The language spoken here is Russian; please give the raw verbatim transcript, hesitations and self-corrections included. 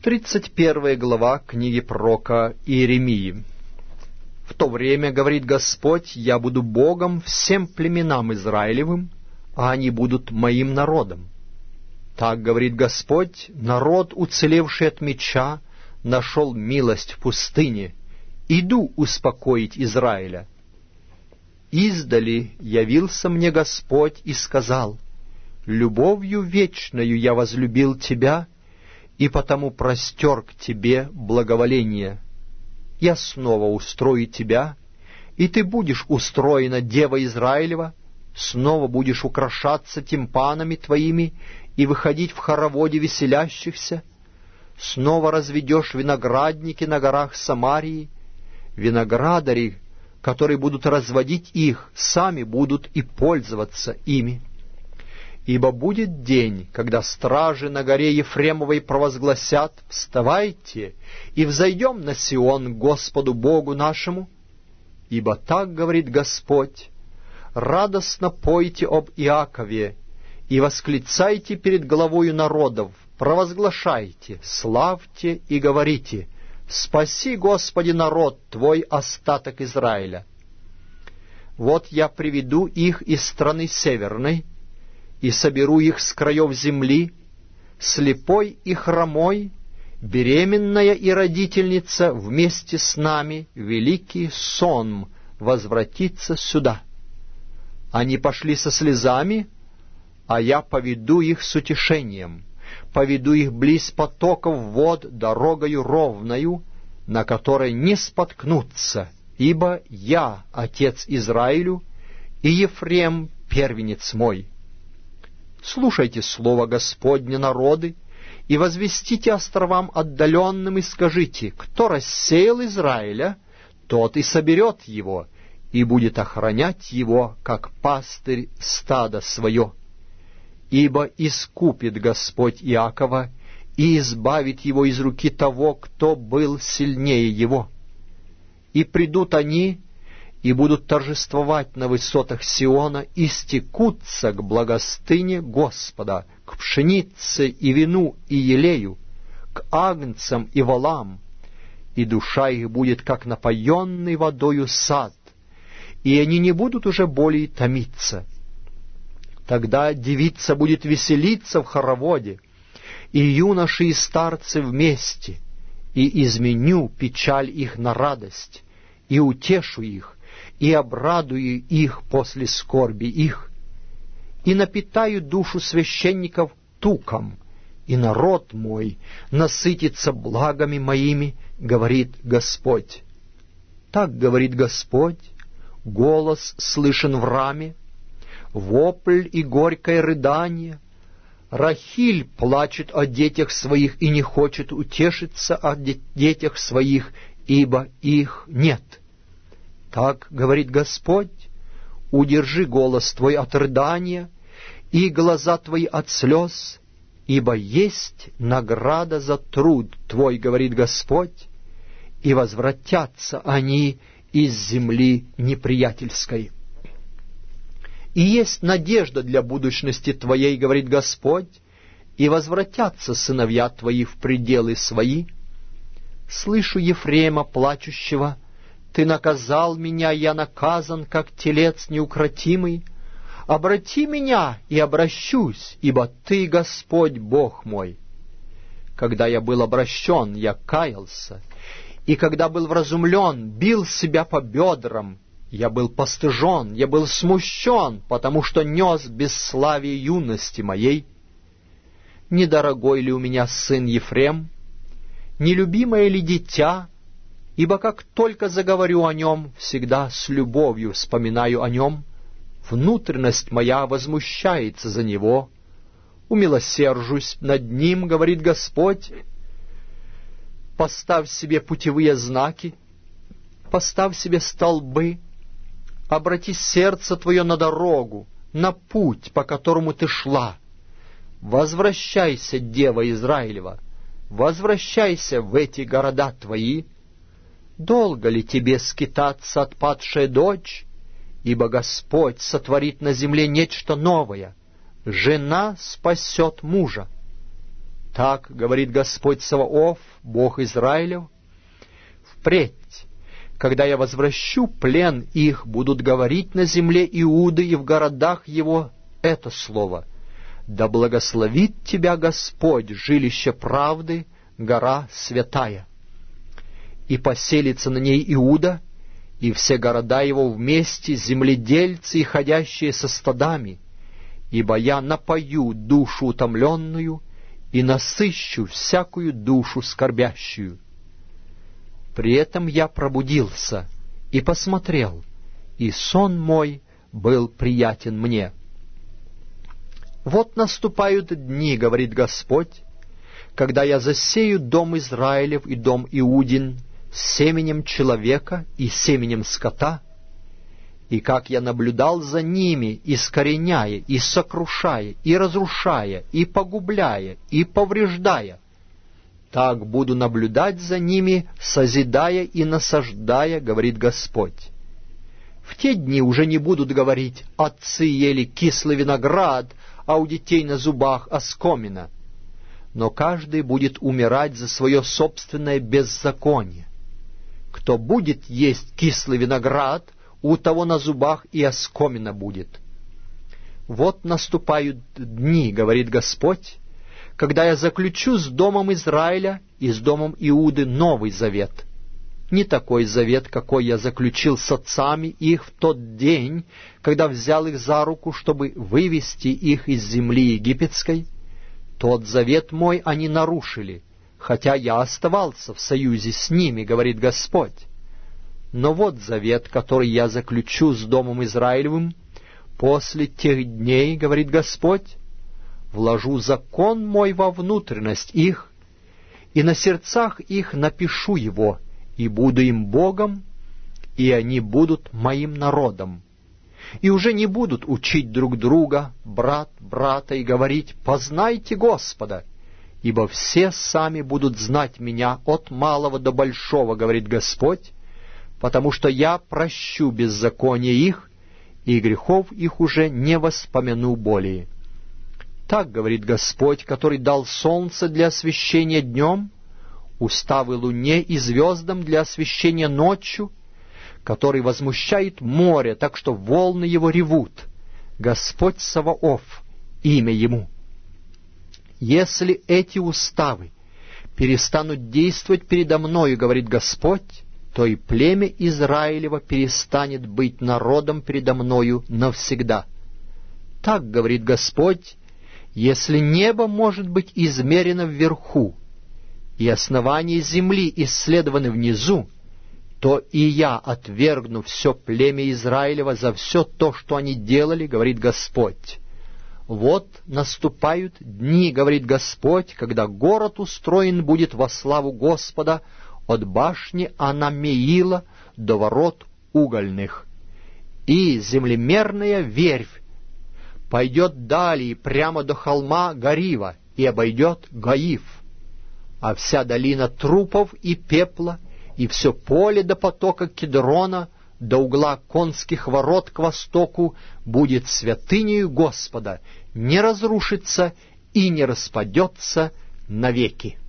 Тридцать первая глава книги пророка Иеремии. «В то время, говорит Господь, я буду Богом всем племенам Израилевым, а они будут моим народом. Так, говорит Господь, народ, уцелевший от меча, нашел милость в пустыне. Иду успокоить Израиля. Издали явился мне Господь и сказал: любовью вечною я возлюбил тебя, и потому простер к тебе благоволение. Я снова устрою тебя, и ты будешь устроена, дева Израилева, снова будешь украшаться тимпанами твоими и выходить в хороводе веселящихся, снова разведешь виноградники на горах Самарии, виноградари, которые будут разводить их, сами будут и пользоваться ими. Ибо будет день, когда стражи на горе Ефремовой провозгласят: вставайте и взойдем на Сион к Господу Богу нашему. Ибо так говорит Господь: радостно пойте об Иакове и восклицайте перед главою народов, провозглашайте, славьте и говорите: спаси, Господи, народ Твой, остаток Израиля. Вот я приведу их из страны северной, и соберу их с краев земли, слепой и хромой, беременная и родительница вместе с нами, великий сон, возвратится сюда. Они пошли со слезами, а я поведу их с утешением, поведу их близ потоков вод дорогою ровною, на которой не споткнутся, ибо я отец Израилю, и Ефрем первенец мой. Слушайте слово Господне, народы, и возвестите островам отдаленным, и скажите: кто рассеял Израиля, тот и соберет его, и будет охранять его, как пастырь стада свое. Ибо искупит Господь Иакова и избавит его из руки того, кто был сильнее его. И придут они, и будут торжествовать на высотах Сиона, и стекутся к благостыне Господа, к пшенице и вину и елею, к агнцам и волам, и душа их будет, как напоенный водою сад, и они не будут уже более томиться. Тогда девица будет веселиться в хороводе, и юноши и старцы вместе, и изменю печаль их на радость, и утешу их, и обрадую их после скорби их, и напитаю душу священников туком, и народ мой насытится благами моими, говорит Господь. Так говорит Господь: голос слышен в раме, вопль и горькое рыдание. Рахиль плачет о детях своих и не хочет утешиться о детях своих, ибо их нет. Так говорит Господь: удержи голос твой от рыдания и глаза твои от слез, ибо есть награда за труд твой, говорит Господь, и возвратятся они из земли неприятельской. И есть надежда для будущности твоей, говорит Господь, и возвратятся сыновья твои в пределы свои. Слышу Ефрема плачущего: ты наказал меня, я наказан, как телец неукротимый. Обрати меня, и обращусь, ибо ты, Господь, Бог мой. Когда я был обращен, я каялся, и когда был вразумлен, бил себя по бедрам. Я был постыжен, я был смущен, потому что нес бесславие юности моей. Недорогой ли у меня сын Ефрем? Нелюбимое ли дитя? Ибо как только заговорю о нем, всегда с любовью вспоминаю о нем. Внутренность моя возмущается за него. Умилосержусь над ним, говорит Господь. Поставь себе путевые знаки, поставь себе столбы, обрати сердце твое на дорогу, на путь, по которому ты шла. Возвращайся, дева Израилева, возвращайся в эти города твои. Долго ли тебе скитаться, отпадшая дочь? Ибо Господь сотворит на земле нечто новое. Жена спасет мужа. Так говорит Господь Саваоф, Бог Израилев: впредь, когда я возвращу плен их, будут говорить на земле Иуды и в городах его это слово: да благословит тебя Господь, жилище правды, гора святая. И поселится на ней Иуда, и все города его вместе, земледельцы и ходящие со стадами, ибо я напою душу утомленную и насыщу всякую душу скорбящую. При этом я пробудился и посмотрел, и сон мой был приятен мне. Вот наступают дни, говорит Господь, когда я засею дом Израилев и дом Иудин семенем человека и семенем скота, и как я наблюдал за ними, искореняя, и сокрушая, и разрушая, и погубляя, и повреждая, так буду наблюдать за ними, созидая и насаждая, говорит Господь. В те дни уже не будут говорить: отцы ели кислый виноград, а у детей на зубах оскомина. Но каждый будет умирать за свое собственное беззаконие. Кто будет есть кислый виноград, у того на зубах и оскомина будет. Вот наступают дни, говорит Господь, когда я заключу с домом Израиля и с домом Иуды новый завет. Не такой завет, какой я заключил с отцами их в тот день, когда взял их за руку, чтобы вывести их из земли египетской. Тот завет мой они нарушили, хотя я оставался в союзе с ними, говорит Господь. Но вот завет, который я заключу с домом Израилевым после тех дней, говорит Господь: вложу закон мой во внутренность их, и на сердцах их напишу его, и буду им Богом, и они будут моим народом. И уже не будут учить друг друга, брат брата, и говорить: познайте Господа, ибо все сами будут знать меня от малого до большого, говорит Господь, потому что я прощу беззаконие их, и грехов их уже не воспомяну более. Так говорит Господь, который дал солнце для освещения днем, уставы луне и звездам для освещения ночью, который возмущает море, так что волны его ревут. Господь Саваоф, имя ему. Если эти уставы перестанут действовать передо мною, говорит Господь, то и племя Израилева перестанет быть народом передо мною навсегда. Так говорит Господь: если небо может быть измерено вверху, и основания земли исследованы внизу, то и я отвергну все племя Израилева за все то, что они делали, говорит Господь. Вот наступают дни, говорит Господь, когда город устроен будет во славу Господа от башни Анамеила до ворот угольных, и землемерная верфь пойдет далее прямо до холма Гарива и обойдет Гаив, а вся долина трупов и пепла, и все поле до потока Кедрона, до угла конских ворот к востоку будет святынею Господа, не разрушится и не распадется навеки.